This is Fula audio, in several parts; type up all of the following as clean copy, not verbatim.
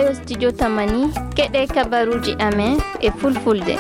yo studio tamani keɗe kabaruji amen e fulfulde.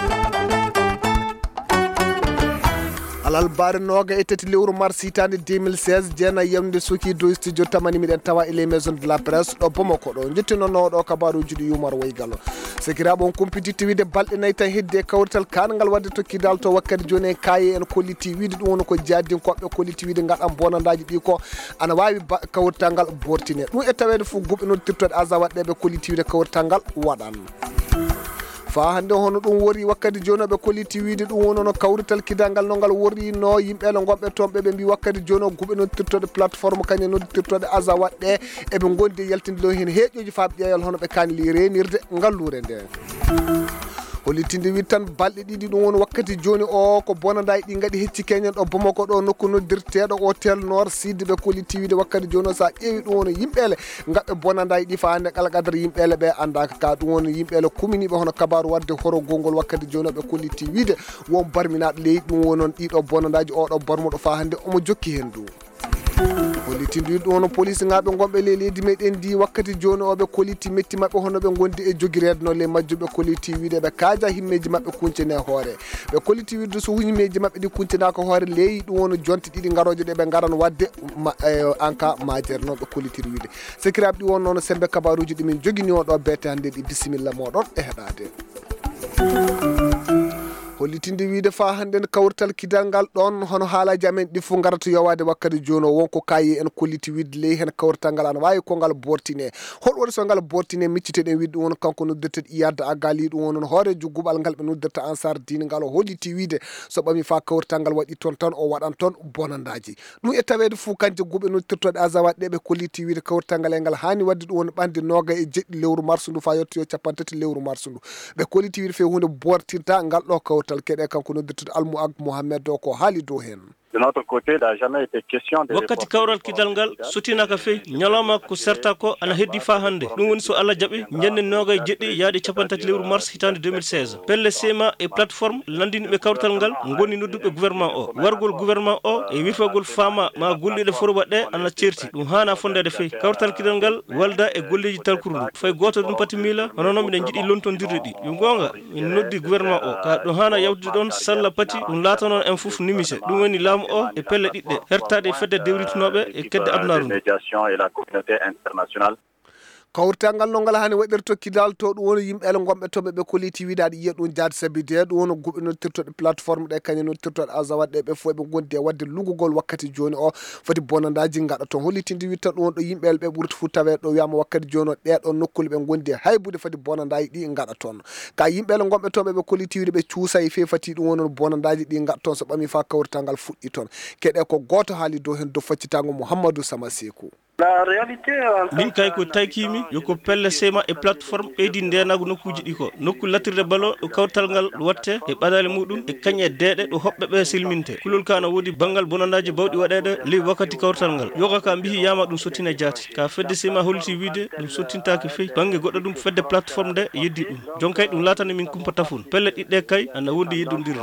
alal bare noga e tati lewru mars hitande 2016 jeena yamde suki do studio tamani miɗen tawa ele maison de la presse ɗo Bamako ɗo jettinono ɗo kabaruji ɗi yumar waygalo sekiraɓe on compétitivité wiide balɗe nayyi tan heddi e kawrital kangal wadde tokkidal to wakkati joni en kaye en kolliti wiide ɗum woni ko jaadinkoɓe kolliti wiide gaɗan bonandaji ɗi ko ana wawi kawrital ngal bortine ɗum e tawede fo guɓe noddirtoɗe asa waɗɗeɓe kolliti wiide kawrital ngal waɗan fa hande hono ɗum wori wakkati joni ɓe kolliti wiide ɗum wonono kawrital kidalngal no ngal worino yimɓeɓe gonɓe toon ɓe mbi wakkati joni o guɓe noddirtoɗe plateforme kañum noddirtoɗe asa waɗɗe eɓe gondi e yaltindilo hen heeƴoji faaɓe ƴeeyal hono ɓe kanili renirde ngallure nde hollitinde wi tan balɗe ɗiɗi ɗum woni wakkati joni o ko bonandaji ɗi gaɗi hecci keñen ɗo Bamako ɗo nokku noddirteɗo hôtel Nord Sud ɓe kolliti wiide wakkati joni o sa ƴeewi ɗum woni yimɓele gaɓɓe bonandaji ɗi fa hande kala qadara yimɓele ɓe andaka ka ɗum woni yimɓele kuminiɓe hono kabaru wadde horo gongol wakkati joni o ɓe kolliti wiide won barminaɗo leydi ɗum wonon ɗiɗo bonandaji oɗo barmuɗo fa hande omo jokki hen ɗum hollitinde ɗum hono police ngaɓe gonɓe leydi meɗen ndi wakkati joni oɓe kolliti metti mabɓe hono ɓe gondi e jogirede no le majjuɓe kolliti wiide ɓe kaaja himmeji mabɓe kuncene hoore ɓe kolliti wiide so himmeji mabɓe ɗi kuncenaka hoore leyi ɗum woni jonte ɗiɗi garoje ɗe ɓe garano wadde en cas majere noon ɓe kollitiri wiide sekiraɓe ɗi won noon sembe kabaruji ɗimin jogini o ɗo bete hande ɗi bisimilla moɗon e heɗade hollitinde wiide fa hande kawrital kidal ngal ɗon hono haalaji amen ɗi fof garata yowade wakkati joni o wonko kayi en kolliti wiide ley hen kawrital ngal ana wawi ko ngal bortine hol waɗi so ngal bortine micciteɗen wiide ɗum woni kanko noddirteɗo iyadde aggali ɗum wonon hoorejo guɓal ngal ɓe noddirta ansar dine ngal o holliti wiide so ɓami fa kawrital ngal waɗi toon tan o waɗan toon bonandaji ɗum e tawede fou kanje guɓe noddirtoɗe azawaɗ ɗe ɓe kolliti wiide kawrital ngal e ngal hani wadde ɗum woni ɓande noga e jeɗɗi lewru mars ndu fa yettoyo capantati lewru mars ndu ɓe kolliti wiide fe hunde bortirta ngal ɗo kawrital keɗe kanko noddirtude Almou Ag Mohamed do ko haali dow hen de notre côté il n'a jamais été question de wakkati kawral kidal ngal sotinaka fe ñalawma ko serta ko ana heddi fa hande ɗum woni so Allah jaaɓi ñande nogay jeɗɗi yaade capantati lewru mars hitande 2016 pelle sema e plateforme landiniɓe kawrital ngal goni nodduɓe gouvernement o wargol gouvernement o e wifagol fama ma golliɗe foroba ɗe ana certi ɗum hana fondede fe kawrital kidal ngal walda e golleji talkuru ndu fay goto ɗum pati miila hono noon miɗen jiiɗi lontodirde ɗi yo gonga min noddi gouvernement o ka ɗum hana yawtude ɗon salla pati ɗum laata noon en foof nimise ɗum woni laamu o e pelle ɗiɗɗe hertade fedde dewritunoɓe e kedde addunaru médiation et la communauté internationale kawrital ngal no ngal hani waɗir tokkidal to ɗum woni yimɓele gonɓe toɓe ɓe kolliti wiide aɗa yiya ɗum jaade sabide ɗum woni guɓe nodtirtoɗe plateforme ɗe kañum nodtirtoɗe azawaɗ ɗe ɓe fof ɓe gondi e wadde lugugol wakkati joni o foti bonandaji gaɗa toon hollitinde witta ɗum won ɗo yimɓele ɓe ɓurti fu tawe ɗo wiyama wakkati joni o ɗeɗo nokkule ɓe gondi e haybude foti bonandaji ɗi gaɗa toon ka yimɓele gonɓe toɓe ɓe kolliti wiide ɓe cuusa e fe fati ɗum wonon bonandaji ɗi gaɗa toon so ɓami fa kawrital ngal fuɗɗi toon keɗe ko goto haali dow hen dow faccitago Mouhamadou Sama Sekou la réalité min kay ko taykimi yoko pelle sema e plateforme ɓeydi ndenago nokkuji ɗi ko nokku lattirde balo ɗo kawrital ngal watte e ɓadale muɗum e kañe deeɗe ɗo hoɓɓe ɓe silminte kulol ka no woodi banggal bonandaji bawɗi waɗede ley wakkati kawrital ngal yoga ka mbihi yama ɗum sottine jaati ka fedde sema holliti wiide ɗum sottintaki feyi banggue goɗɗo ɗum fedde plateforme nde yeddi ɗum jon kay ɗum latani min kumpa tafun pelle ɗiɗɗe kay ana wondi yeddodirde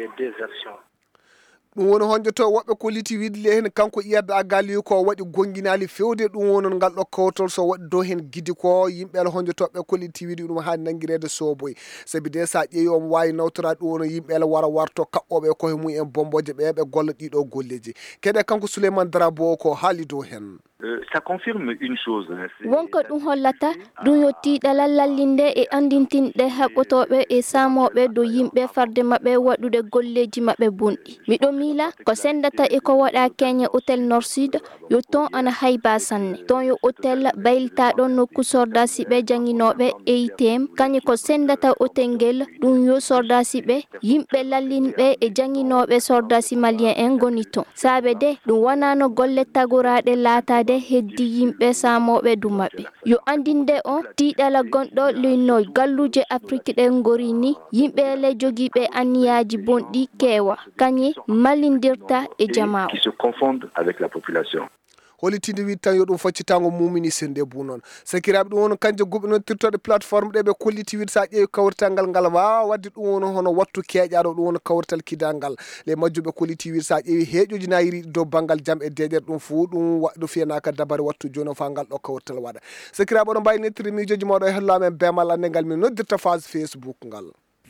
ɗum woni honjoto woɓɓe kolliti wiide le hen kanko iyadde aggali ko waɗi gonguinali fewde ɗum wonon ngal ɗo kawtol so waɗi dow hen guidi ko yimɓele honjotoɓe kolliti wiide ɗum hani nanguirede soboy saabi de sa ƴeewi omo wawi nawtorade ɗum wono yimɓele wara warto kaɓɓoɓe koye mum en bomboje ɓe golla ɗiɗo golleji keɗe kanko Souleymane Darabo ko haali dow hen ça confirme une chose wonko ɗum hollata ɗum yo tiiɗalal lallinde e andintinɗe haɓɓotoɓe e samoɓe dow yimɓe farde mabɓe waɗude golleji mabɓe bonɗi miɗo miila ko sendata e ko waɗa keñe hôtel Nord Sud yo ton ana hayba sanne ton yo hôtel baylitaɗo nokku sordasiɓe jangguinoɓe EITM kañum ko sendata hôtel ngel ɗum yo sordasiɓe yimɓe lallinɓe e jangguinoɓe sordasi malien en goni ton saabe de ɗum wonano golle tagoraɗe laatade heddi yimɓe samoɓe du mabɓe yo andinde on tiiɗala gonɗo leyno galluje Afrique ɗe gori ni yimɓe le jogiiɓe anniyaji bonɗi keewa kañi mallindirta e jama qui se confondent avec la population holitinde wi tan yo ɗum faccitango mumini sende bu noon sakiraɓe ɗum won kanje goɓe noon tirtoɗe plateforme ɗe ɓe kolliti wi sa ƴeewi kawrital ngal ngal wawa wadde ɗum won hono wattu keeƴaɗo ɗum won kawrital kidal ngal le majjuɓe kolliti wi sa ƴeewi heeƴoji nayiri dow banggal jam e deƴere ɗum fuu ɗum waɗɗo fiyanaka dabare wattu joni fa ngal ɗo kawrital waɗa sakiraɓe oɗon mbawi nettiri miijoji mawɗo e hellamen bemal ande ngal min noddirta phase Facebook ngal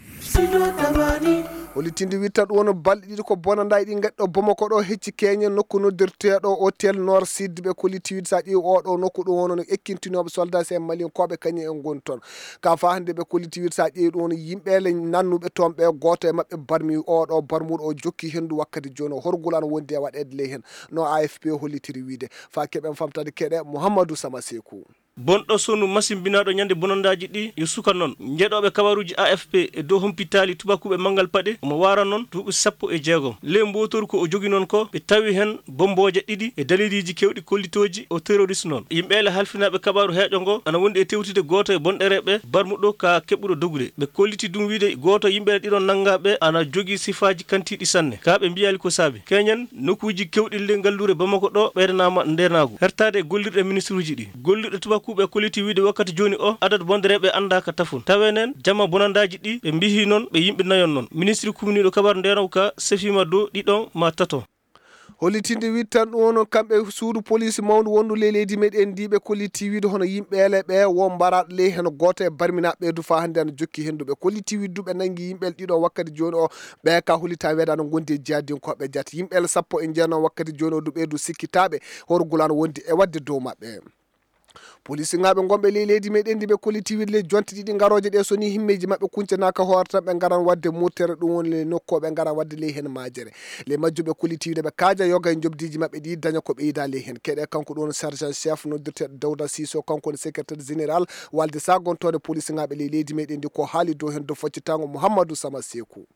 holitinde witta ɗum won balɗe ɗiɗi ko bonanda ɗi gaɗɗo Bamako ɗo hecci keñen nokku noddirteɗo hôtel Nord Sud ɓe kolliti wi sa ƴeewi oɗo nokku ɗum won ekkintinoɓe soldats en malien koɓe kañum en goni toon ka fa hande ɓe kolliti wi sa ƴeewi ɗum won yimɓele nannuɓe toon ɓe goto e mabɓe barmi oɗo barmuɗo o jokki hendu wakkati joni horgol an wondi e waɗede ley hen no AFP hollitiri wiide fa keɓen famtade keɗe Mouhamadou Sama Sekou bonɗo sonu machine binaɗo ñande bonandaji ɗi yo suka noon jeeɗoɓe kabaruji AFP e dow hompitali tubakuɓe mangal paɗe omo wara noon duuɓi 16 le mbotoru ko o jogui noon ko ɓe tawi hen bomboje ɗiɗi e daliliji kewɗi kollitoji o terroriste noon yimɓele halfinaɓe kabaru heeƴo ngo ana wondi e tewtide goto e bonɗereɓe barmuɗo ka keɓɓuɗo dogude ɓe kolliti ɗum wiide goto yimɓele ɗiɗon naggaɓe ana jogui sifaji kantiɗi sanne ka ɓe mbiyali ko saabi keñen nokkuji kewɗi gallure Bamako ɗo ɓeydanama ndenago hertade gollirɗe ministre uji ɗi gollirɗe tubakuɓe kolliti wiide wakkati joni o adad bondereɓe anda ka tafun tawenen jamma bonandaji ɗi ɓe mbihi noon ɓe yimɓe nayon noon ministre kumniɗo kabaru ndenow ka sefima dow ɗiɗon ma tato hollitinde wi tan ɗum won kamɓe suudu police mawdu wondu ley leydi meɗen ndiɓe kolliti wiide hono yimɓele ɓe wo mbaraɗo ley hen goto e barminaɓe ɓeydu fa hande ana jokki henduɓe kolliti wi duɓe nanggui yimɓele ɗiɗo wakkati joni o ɓe ka hollita weeda no gondi e jeyadinkoɓe jati yimɓele 10 wakkati joni o du ɓeydu sikkitaɓe horgol an wondi e wadde dow mabɓe police ngaɓe gomɓe ley leydi meɗen ndi ɓe kolliti wiide le jonte ɗiɗi garoje ɗe so ni himmeji mabɓe kuncanaka hoore tan ɓe garan wadde murtere ɗum woni le nokkoɓe gara wadde ley hen majere le majjuɓe kolliti wiide ɓe kaaja yoga e jobdiji mabɓe ɗi daña ko ɓeyda ley hen keɗe kanko ɗon sergent chef noddirteɗo Dawda Siso kanko ne secrétaire général walde sagontode police ngaɓe ley leydi meɗen ndi ko haali dow hen do faccitango Mouhamadou Sama Sekou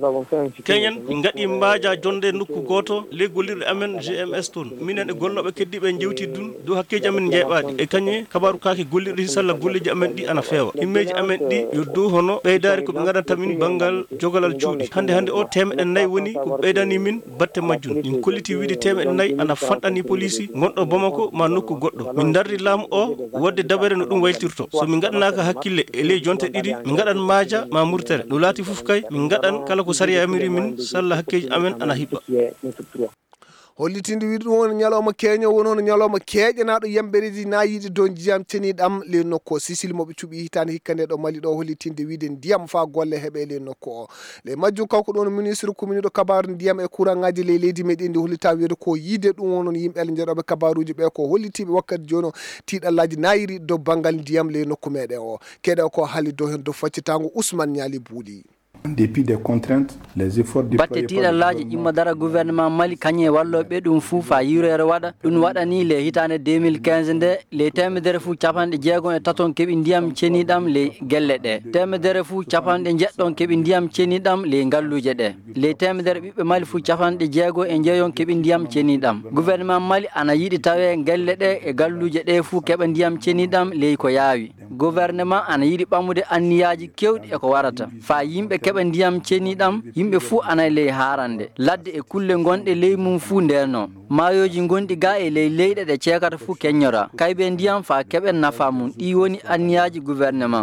keñen min gaɗi mbaja jonde nokku goto ley gollirɗe amen GMS toon minen e golloɓe keddiɓe jewti dun dow hakkeji amen jeeɓaɗi e kañum kabaru kake gollirɗi salla golleji amen ɗi ana feewa himmeji amen ɗi yo dow hono ɓeydari koɓe gadanta min banggal jogalal cuuɗi hande o 400 woni ko ɓeydani min batte majjum min kolliti wiide 400 ana fanɗani police gonɗo Bamako ma nokku goɗɗo min dardi laamu o wadde dabere no ɗum wayltirto so min gaɗanaka hakkille e ley jonte ɗiɗi min gaɗan maaja ma murtere no laati foof kay min gaɗan kala ko sariya amiri min salla hakkeji amen ana hiɓɓa hollitinde wiide ɗum won ñalawma keño woni hono ñalawma keeƴanaɗo yembereji nayiɗe dow jiyam ceniɗam le nokku o Sicile moɓe cuuɓi hitande hikka nde ɗo Mali ɗo hollitinde wiide ndiyam fa golle heeɓe le nokku o le majjum kanko ɗon ministre communiɗo kabaru ndiyam e courant ngaji ley leydi meɗen ndi hollita wiide ko yiide ɗum wonon yimɓele jeeɗoɓe kabaruji ɓe ko hollitiɓe wakkati joni o tiiɗallaji nayiri dow banggal ndiyam le nokku meɗen o keɗe ko haali dow hen dow faccitango Ousmane Niali Bouli batte tiiɗallaji ƴimmadara gouvernement Mali kañe walloɓe ɗum fuu fa yurere waɗa ɗum waɗani le hitande 2015 nde le temedere fuu capanɗe jeegom e taton keeɓi ndiyam ceniɗam le gelle ɗe temedere fuu capanɗe jeɗɗon keeɓi ndiyam ceniɗam le ngalluje ɗe le temedere ɓiɓɓe Mali fuu capanɗe jeego e jeeyon keeɓi ndiyam ceniɗam gouvernement Mali ana yiɗi tawe gelle ɗe e galluje ɗe fuu keeɓa ndiyam ceniɗam ley ko yaawi gouvernement ana yiɗi ɓammude anniyaji kewɗi eko warata fa yimɓe keɓa ndiyam ceniɗam yimɓe fuu ana ley harande ladde e kulle gonɗe ley mum fuu nderno mayoji gonɗi ga e ley leyɗe ɗe ceekata fuu keññora kayɓe ndiyam fa keɓen nafa mum ɗi woni anniyaji gouvernement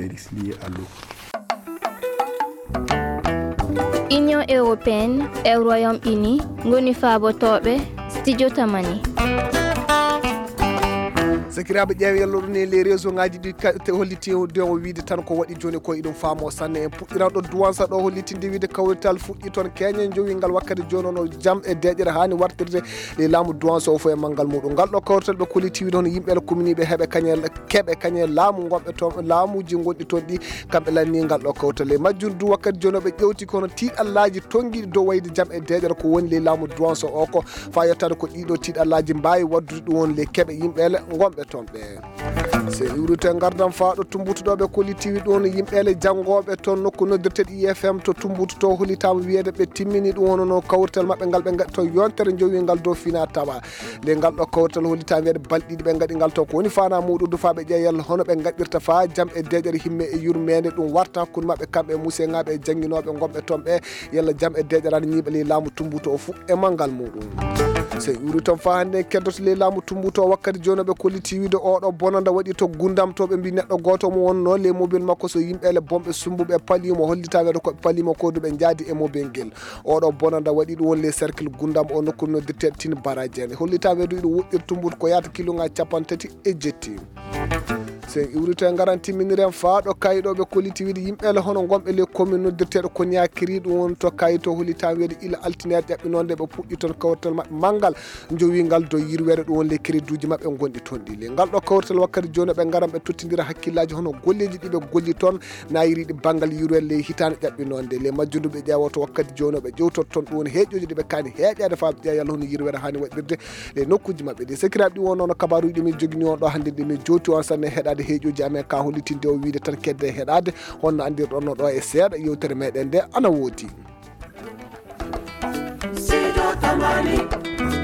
Union européenne e Royaume-Uni goni faabotoɓe studio tamani sakiraɓe ƴeewe yalloɗo ne les réseau ngaji ɗi holliti o wiide tan ko waɗi joni ko iɗum faamo sanne en puɗɗiran ɗo duwansa ɗo hollitinde wiide kawrital fuɗɗi toon keñen jogingal wakkati joni ono jaam e deƴere hani wartirde le laamu duwansa o fo e manggal muɗum ngal ɗo kawrital ɓe kolliti wiide hono yimɓele commune ɓe keɓe kañel laamu gonɓe toon laamuji gonɗi toon ɗi kamɓe lanni ngal ɗo kawrital e majjum du wakkati joni ɓe ƴewti kono tiiɗallaji tonguiɗi dow wayde jaam e deƴere ko woni le laamu duwansa o ko fa yettade ko ɗiɗo tiiɗallaji mbawi waddude ɗum won le keɓe yimɓele gonɓe toon ɓe se iwrite gardam faaɗo tumbutuɗoɓe kollitiwi ɗon yimɓele janggoɓe toon nokku noddirteɗo IFM to tumbututo hollitama wiyede ɓe timmini ɗum wonono kawrital mabɓe ngal ɓe gaɗi to yontere jowingal dow fina tawa nde ngal ɗo kawrital hollitama wiyede balɗiɗi ɓe gaɗi ngal to ko woni fana muɗum du faɓe ƴeeyal hono ɓe gaɗirta fa jaam e deƴere himme e yurmede ɗum warta hakkude mabɓe kamɓe e musse ngaɓe e jangguinoɓe gonɓe toon ɓe yalla jaam e deƴere ana ñiiɓali laamu tumbuto o fuu e manggal muɗum so uri ton fa hande keddoto le laamu tumbuto wakkati joni ɓe kolliti wiide oɗo bonanda waɗi to gundam to ɓe mbi neɗɗo goto mo wonno le mobile makko so yimɓele bomɓe sumbuɓe palimo hollita weɗo koɓe palimo koduɓe jaadi e mobile ngel oɗo bonanda waɗi ɗum won le cercle gundam o nokku noddirteɗo tin baraji en hollita weɗo ɗo woɗɗir tumbuto ko yata kiloŋaji 30 e jetti sen iwrito e garantiminiren faaɗo kayiɗo ɓe kolliti wiide yimɓele hono gomɓe le commune noddirteɗo Koniakry ɗum won to kayito hollita wiide ila altinaire ƴaɓɓinonde ɓe puɗɗi toon kawrital maɓɓe manggal jowingal do yirwere ɗum won le crédit uji maɓɓe gonɗi toon ɗi le ngal ɗo kawrital wakkati joni ɓe garan ɓe tottidira hakkillaji hono golleji ɗiɓe golli toon nayiriɗi banggal yirwere le hitande ƴaɓɓinonde le majjunduɓe ƴeewoto wakkati joni ɓe ƴewtot toon ɗum woni heeƴoji ɗiɓe kaani heeƴade fa ƴeeyal hono yirwere hani waɗirde le nokkuji maɓɓe ɗi sekiraɓe ɗi won noon kabaruji ɗimin jogini on ɗo hande ɗimin joti on sanne heɗade heeƴoji amen ka hollitinde o wiide tan kedde heɗade honno andirɗon ɗo e seeɗa yewtere meɗen nde ana woodi.